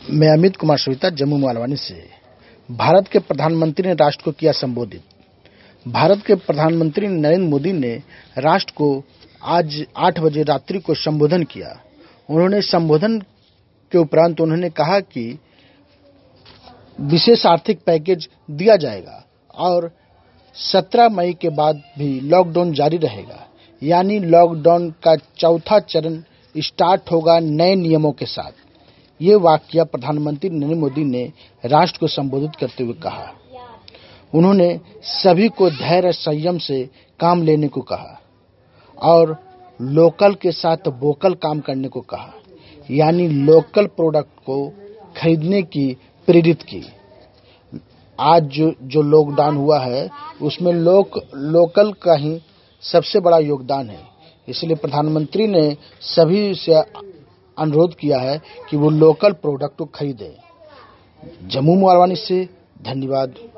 मैं अमित कुमार सोहिता, जम्मू मालवानी से। भारत के प्रधानमंत्री ने राष्ट्र को किया संबोधित। भारत के प्रधानमंत्री नरेंद्र मोदी ने राष्ट्र को आज 8 बजे रात्रि को संबोधन किया। उन्होंने संबोधन के उपरांत उन्होंने कहा कि विशेष आर्थिक पैकेज दिया जाएगा और 17 मई के बाद भी लॉकडाउन जारी रहेगा, यानी लॉकडाउन का चौथा चरण स्टार्ट होगा नए नियमों के साथ। ये वाकया प्रधानमंत्री नरेंद्र मोदी ने राष्ट्र को संबोधित करते हुए कहा। उन्होंने सभी को धैर्य संयम से काम लेने को कहा और लोकल के साथ वोकल काम करने को कहा, यानी लोकल प्रोडक्ट को खरीदने की प्रेरित की। आज जो लॉकडाउन हुआ है उसमें लोकल का ही सबसे बड़ा योगदान है, इसलिए प्रधानमंत्री ने सभी से अनुरोध किया है कि वो लोकल प्रोडक्ट को खरीदें। जम्मू मालवानी से धन्यवाद।